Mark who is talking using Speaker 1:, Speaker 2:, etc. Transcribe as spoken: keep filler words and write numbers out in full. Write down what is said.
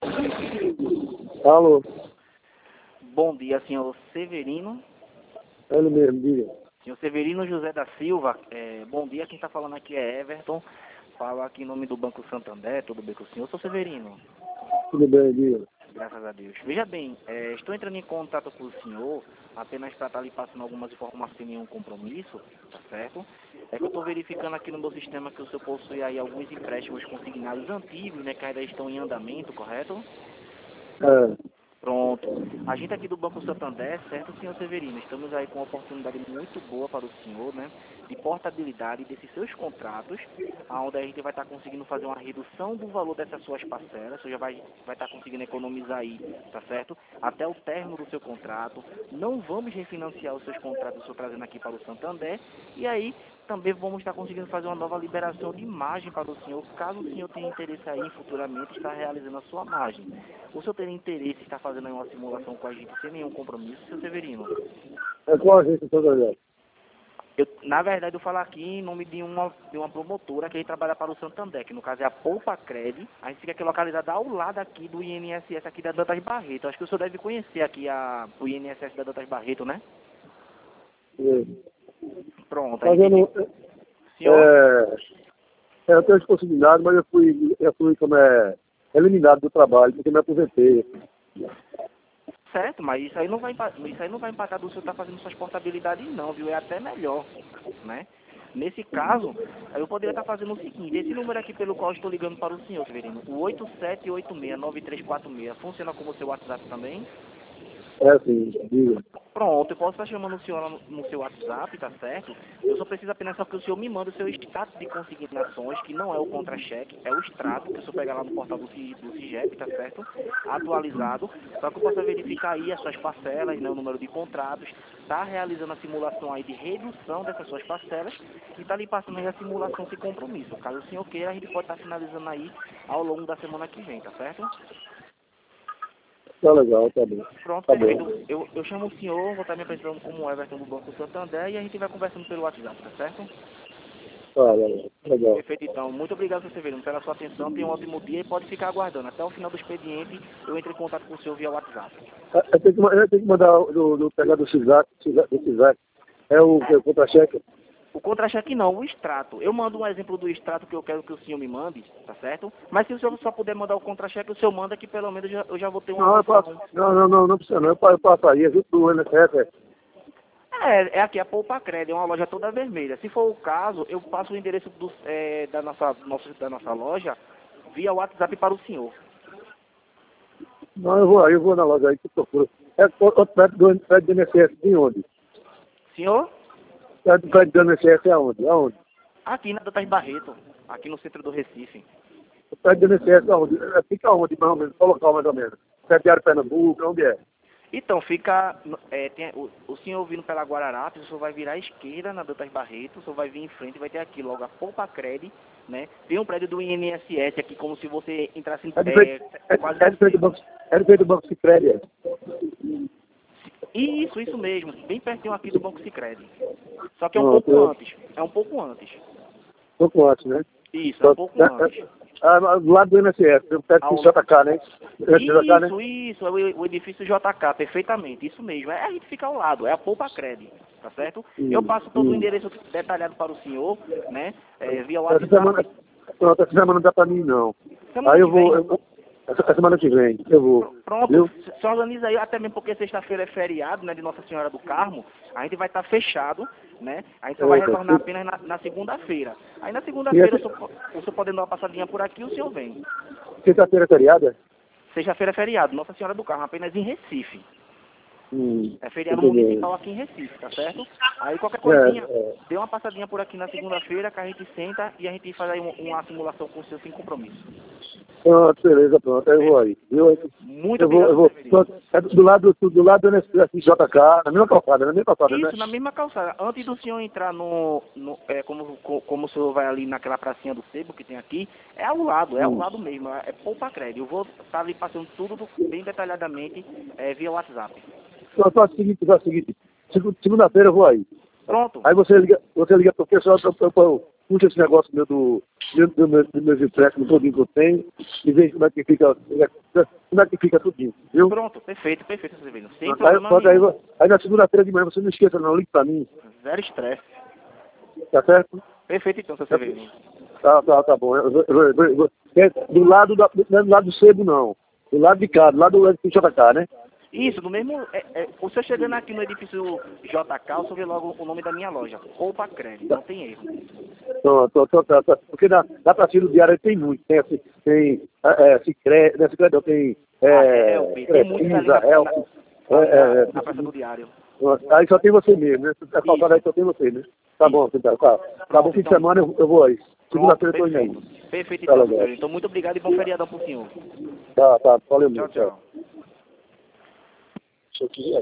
Speaker 1: Alô,
Speaker 2: Bom dia, senhor Severino.
Speaker 1: ele mesmo, diga.
Speaker 2: Senhor Severino José da Silva, é, bom dia, quem está falando aqui é Everton. Falo aqui em nome do Banco Santander, tudo bem com o senhor? Sou Severino.
Speaker 1: Tudo bem, diga.
Speaker 2: Graças a Deus. Veja bem, é, estou entrando em contato com o senhor apenas para estar lhe passando algumas informações sem nenhum compromisso, tá certo? É que eu estou verificando aqui no meu sistema que o senhor possui aí alguns empréstimos consignados antigos, né, que ainda estão em andamento, correto?
Speaker 1: É,
Speaker 2: Pronto. A gente aqui do Banco Santander, certo, senhor Severino? Estamos aí com uma oportunidade muito boa para o senhor, né? De portabilidade desses seus contratos, onde a gente vai estar conseguindo fazer uma redução do valor dessas suas parcelas, o senhor já vai, vai estar conseguindo economizar aí, tá certo? Até o término do seu contrato. Não vamos refinanciar os seus contratos, o senhor trazendo aqui para o Santander. E aí, também vamos estar conseguindo fazer uma nova liberação de margem para o senhor, caso o senhor tenha interesse aí futuramente estar realizando a sua margem. O senhor teria interesse em estar fazendo aí uma simulação com a gente sem nenhum compromisso, seu Severino?
Speaker 1: é com a gente toda.
Speaker 2: Eu, na verdade, eu falo aqui em nome de uma, de uma promotora que aí trabalha para o Santander, que no caso é a Poupa Cred. A gente fica aqui localizada ao lado aqui do I N S S aqui da Dantas Barreto. Acho que o senhor deve conhecer aqui a, o I N S S da Dantas Barreto, né? Pronto, aí
Speaker 1: Mas eu não.
Speaker 2: senhor?
Speaker 1: É, é, eu tenho responsabilidade, mas eu fui, eu fui como é, eliminado do trabalho, porque me aposentei.
Speaker 2: Certo, mas isso aí não vai, empa- isso aí não vai empatar do senhor estar fazendo suas portabilidades não, viu? É até melhor, né? Nesse caso, eu poderia estar fazendo o seguinte, esse número aqui pelo qual eu estou ligando para o senhor, Severino, o oito sete oito seis nove três quatro seis, funciona como seu WhatsApp também?
Speaker 1: É assim, diga.
Speaker 2: Pronto, eu posso estar chamando o senhor lá no, no seu WhatsApp, tá certo? Eu só preciso apenas só que o senhor me manda o seu extrato de consignações, que não é o contra-cheque, é o extrato, que o senhor pega lá no portal do, C- do CIGEP, tá certo? Atualizado, para que eu possa verificar aí as suas parcelas, né, o número de contratos, tá realizando a simulação aí de redução dessas suas parcelas e tá lhe passando aí a simulação sem compromisso. Caso o senhor queira, a gente pode estar finalizando aí ao longo da semana que vem, tá certo?
Speaker 1: Tá legal, tá bom.
Speaker 2: Pronto,
Speaker 1: Tá
Speaker 2: perfeito.
Speaker 1: bom.
Speaker 2: Eu, eu chamo o senhor, vou estar me apresentando como Everton do Banco Santander e a gente vai conversando pelo WhatsApp, tá certo?
Speaker 1: Tá legal. Legal.
Speaker 2: Perfeito, então. Muito obrigado, seu Severino, pela sua atenção. Tenha um ótimo dia e pode ficar aguardando. Até o final do expediente, eu entro em contato com o senhor via WhatsApp.
Speaker 1: Eu eu tenho que, ma- eu tenho que mandar do, do pegar do CISAC, CISAC, do CISAC. É o, é o contra-cheque.
Speaker 2: O contra-cheque não, o extrato. Eu mando um exemplo do extrato que eu quero que o senhor me mande, tá certo? Mas se o senhor só puder mandar o contra-cheque, o senhor manda que pelo menos eu já, eu já vou ter uma
Speaker 1: Não, eu passo,
Speaker 2: noção.
Speaker 1: não, não, não, não precisa não. Eu passo, eu passo aí, é junto do N S S. É.
Speaker 2: É, é aqui a Poupa Cred, é uma loja toda vermelha. Se for o caso, eu passo o endereço do, é, da, nossa, nossa, da nossa loja via WhatsApp para o senhor.
Speaker 1: Não, eu vou aí, eu vou na loja aí que procura. É outro perto do, perto do N S S, de onde?
Speaker 2: Senhor?
Speaker 1: Perto perto do N S S é aonde? Aonde?
Speaker 2: Aqui na Dantas Barreto, aqui no centro do Recife.
Speaker 1: Perto do N S S aonde? É, fica onde, mais ou menos? Qual local, mais ou menos? Sete Pernambuco, onde é?
Speaker 2: Então, fica, é, tem, o, o senhor vindo pela Guararapes, o senhor vai virar à esquerda na Dantas Barreto, o senhor vai vir em frente e vai ter aqui logo a Poupa Cred, né? Tem um prédio do I N S S aqui, como se você entrasse em
Speaker 1: É de
Speaker 2: é,
Speaker 1: frente, é,
Speaker 2: quase
Speaker 1: é
Speaker 2: no
Speaker 1: de frente do
Speaker 2: centro.
Speaker 1: banco, é de frente do banco Sicredi, é.
Speaker 2: Isso, isso mesmo, bem pertinho aqui do Banco Sicredi. Só que é um
Speaker 1: Pronto,
Speaker 2: pouco
Speaker 1: eu,
Speaker 2: antes, é um pouco antes.
Speaker 1: pouco antes, né?
Speaker 2: Isso, é um
Speaker 1: Pronto.
Speaker 2: pouco
Speaker 1: É,
Speaker 2: antes.
Speaker 1: é, ah, do lado do N S S, perto do
Speaker 2: Ao,
Speaker 1: J K, né? J K, né?
Speaker 2: Isso, isso, é o, o edifício J K, perfeitamente, isso mesmo. É, a gente fica ao lado, é a Poupa Cred, tá certo? Eu
Speaker 1: Hum,
Speaker 2: passo todo o
Speaker 1: hum.
Speaker 2: endereço detalhado para o senhor, né, é, via
Speaker 1: Essa semana,
Speaker 2: WhatsApp.
Speaker 1: pronto, essa semana não dá pra mim, não.
Speaker 2: Semana
Speaker 1: Aí eu
Speaker 2: que
Speaker 1: vou,
Speaker 2: vem,
Speaker 1: eu vou essa, essa semana que vem, eu vou,
Speaker 2: pronto,
Speaker 1: viu?
Speaker 2: se se organiza aí, até mesmo porque sexta-feira é feriado, né, de Nossa Senhora do Carmo, a gente vai estar fechado, né, a gente só vai
Speaker 1: É,
Speaker 2: retornar
Speaker 1: tá.
Speaker 2: apenas na, na segunda-feira. Aí na
Speaker 1: E
Speaker 2: segunda-feira,
Speaker 1: essa,
Speaker 2: o senhor, po- o senhor podendo dar uma passadinha por aqui, o senhor vem.
Speaker 1: sexta-feira é feriada?
Speaker 2: Sexta-feira é feriado, Nossa Senhora do Carmo, apenas em Recife.
Speaker 1: Hum,
Speaker 2: É feriado
Speaker 1: entendeu?
Speaker 2: municipal aqui em Recife, tá certo? Aí qualquer
Speaker 1: É,
Speaker 2: coisinha,
Speaker 1: é.
Speaker 2: dê uma passadinha por aqui na segunda-feira que a gente senta e a gente faz aí uma, uma simulação com o seu sem compromisso.
Speaker 1: Pronto, beleza, pronto, aí eu vou aí. Viu?
Speaker 2: Muito
Speaker 1: Eu vou,
Speaker 2: obrigado,
Speaker 1: eu vou.
Speaker 2: Severino.
Speaker 1: Pronto, é do lado do, do lado do N S S J K, na mesma calçada, na mesma calçada, né?
Speaker 2: Isso, na mesma calçada. Antes do senhor entrar no, no é, como, co- como o senhor vai ali naquela pracinha do sebo que tem aqui, é ao lado, é ao
Speaker 1: Hum.
Speaker 2: lado mesmo, é, é Poupa Cred. Eu vou estar ali passando tudo do- bem detalhadamente é, via WhatsApp.
Speaker 1: Só faz o seguinte, faz o seguinte, segu- segunda-feira eu vou aí.
Speaker 2: Pronto.
Speaker 1: Aí você liga, você liga pro pessoal, pro, pro, pro, puxa esse negócio meu do, do, do, meu, do meus empréstimos todinho que eu tenho e veja como é que fica, como é que fica tudinho, viu?
Speaker 2: Pronto, perfeito, perfeito, seu Severino. Sem
Speaker 1: Aí,
Speaker 2: problema
Speaker 1: pronto, aí,
Speaker 2: nenhum.
Speaker 1: aí na segunda-feira de manhã você não esqueça não, ligue pra mim,
Speaker 2: Zero estresse.
Speaker 1: tá certo?
Speaker 2: Perfeito então, seu Severino.
Speaker 1: Tá, tá, tá bom. Eu, eu, eu, eu, eu, é do lado da, não é do lado do sebo não, do lado de cá, do lado do edifício J K, né?
Speaker 2: Isso, no mesmo. É, é, o senhor chegando aqui no edifício J K, o senhor vê logo o nome da minha loja. Roupa Crédito, não tem erro.
Speaker 1: Tô, tô, tô, tô, tô, porque na, na pracinha do diário tem muito, tem assim, tem é, Cicred, né, Cicred não, tem
Speaker 2: Ah,
Speaker 1: é,
Speaker 2: é, é, tem muitos ali
Speaker 1: Crefisa,
Speaker 2: na,
Speaker 1: é,
Speaker 2: na,
Speaker 1: é,
Speaker 2: ali na,
Speaker 1: é,
Speaker 2: na Praça do Diário.
Speaker 1: aí só tem você mesmo, né? Se tá faltando aí
Speaker 2: Isso.
Speaker 1: só tem você, né? Tá bom, tá, tá. Tá bom, fim de
Speaker 2: Então,
Speaker 1: semana eu, eu vou aí.
Speaker 2: pronto,
Speaker 1: Segunda-feira eu tô indo aí.
Speaker 2: perfeito. Perfeito
Speaker 1: Tá
Speaker 2: então, seu
Speaker 1: legal.
Speaker 2: Severino. Então, muito obrigado e bom feriadão pro senhor.
Speaker 1: Tá, tá, valeu
Speaker 2: Tchau,
Speaker 1: muito. Tchau.
Speaker 2: tchau.
Speaker 1: Isso aqui é